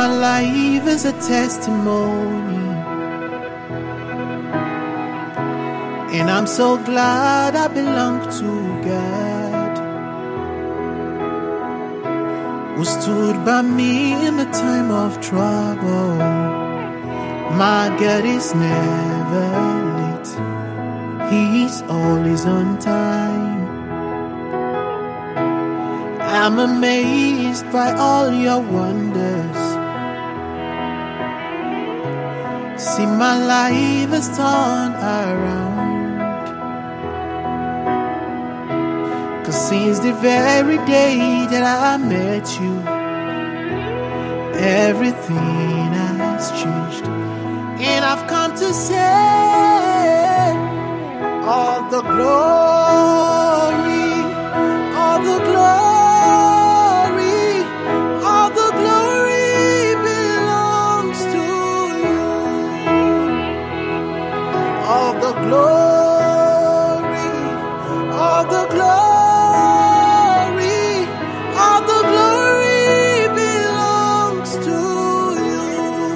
my life is a testimony, and I'm so glad I belong to God, who stood by me in the time of trouble. My God is never late, He's always on time. I'm amazed by all your wonders. See, my life has turned around, 'cause since the very day that I met you, everything has changed. And I've come to say all the glory, all the glory. All the glory, all the glory, all the glory belongs to you.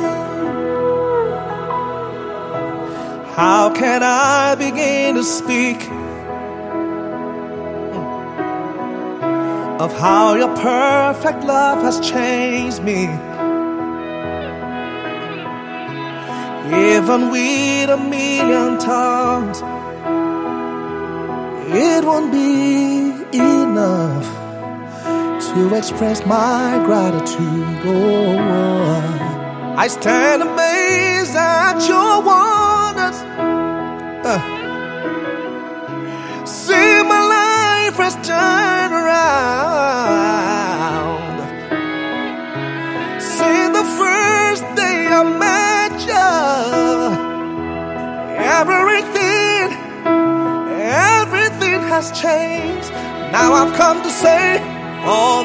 How can I begin to speak of how your perfect love has changed me? Even with a million tongues, it won't be enough to express my gratitude. Oh, I stand amazed at your wonders. See, my life has turned around. See, the first day I met you, everything has changed. Now I've come to say all